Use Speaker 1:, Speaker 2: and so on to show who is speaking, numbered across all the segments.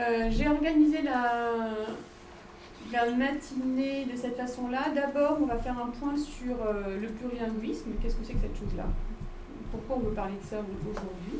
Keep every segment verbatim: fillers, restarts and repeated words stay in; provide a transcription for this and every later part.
Speaker 1: Euh, j'ai organisé la, la matinée de cette façon-là. D'abord, on va faire un point sur euh, le plurilinguisme. Qu'est-ce que c'est que cette chose-là? Pourquoi on veut parler de ça aujourd'hui?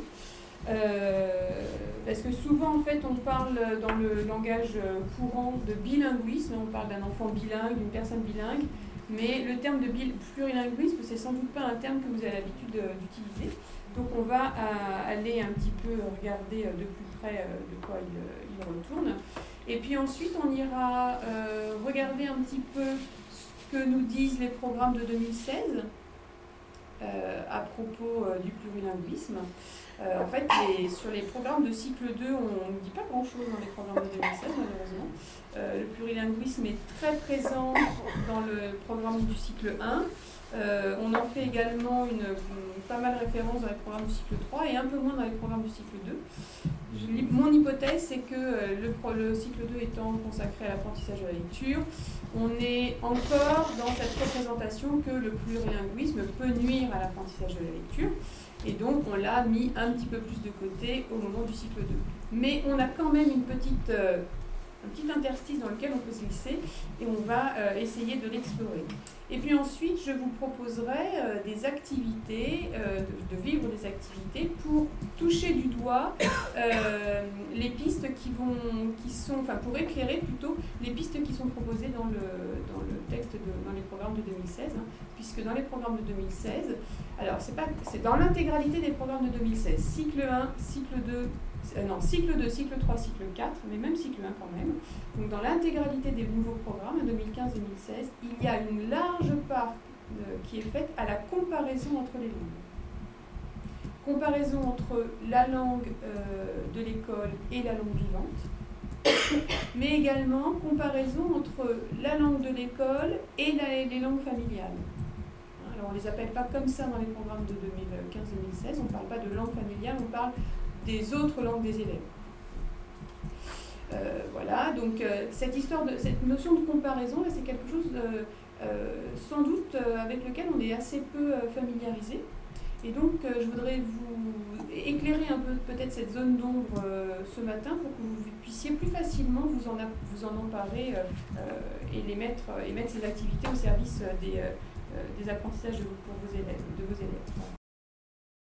Speaker 1: euh, Parce que souvent, en fait, on parle dans le langage courant de bilinguisme. On parle d'un enfant bilingue, d'une personne bilingue. Mais le terme de plurilinguisme, c'est sans doute pas un terme que vous avez l'habitude d'utiliser. Donc on va euh, aller un petit peu regarder de plus près euh, de quoi il, il retourne. Et puis ensuite, on ira euh, regarder un petit peu ce que nous disent les programmes de deux mille seize euh, à propos euh, du plurilinguisme. Euh, en fait, les, sur les programmes de cycle deux, on ne dit pas grand-chose dans les programmes de deux mille seize, malheureusement. Euh, le plurilinguisme est très présent dans le programme du cycle un. Euh, on en fait également une, une, pas mal référence dans les programmes du cycle trois et un peu moins dans les programmes du cycle deux. Je, mon hypothèse, c'est que euh, le, le cycle deux étant consacré à l'apprentissage de la lecture, on est encore dans cette représentation que le plurilinguisme peut nuire à l'apprentissage de la lecture. Et donc, on l'a mis un petit peu plus de côté au moment du cycle deux. Mais on a quand même une petite, euh, un petit interstice dans lequel on peut se glisser et on va euh, essayer de l'explorer. Et puis ensuite, je vous proposerai euh, des activités, euh, de, de vivre des activités pour toucher du doigt euh, les pistes qui vont, qui sont, enfin pour éclairer plutôt les pistes qui sont proposées dans le, dans le texte, de, dans les programmes de deux mille seize, hein, puisque dans les programmes de deux mille seize, alors c'est pas, c'est dans l'intégralité des programmes de deux mille seize, cycle un, cycle deux, Euh, non, cycle deux, cycle trois, cycle quatre, mais même cycle un quand même. Donc dans l'intégralité des nouveaux programmes, deux mille quinze deux mille seize, il y a une large part euh, qui est faite à la comparaison entre les langues. Comparaison entre la langue euh, de l'école et la langue vivante, mais également comparaison entre la langue de l'école et la, les langues familiales. Alors on ne les appelle pas comme ça dans les programmes de deux mille quinze deux mille seize, on ne parle pas de langue familiale, on parle des autres langues des élèves. Euh, voilà, donc euh, cette histoire de cette notion de comparaison, là, c'est quelque chose euh, euh, sans doute euh, avec lequel on est assez peu euh, familiarisé. Et donc euh, je voudrais vous éclairer un peu peut-être cette zone d'ombre euh, ce matin pour que vous puissiez plus facilement vous en, vous en emparer euh, euh, et, les mettre, et mettre ces activités au service des, euh, des apprentissages de, pour vos élèves, de vos élèves.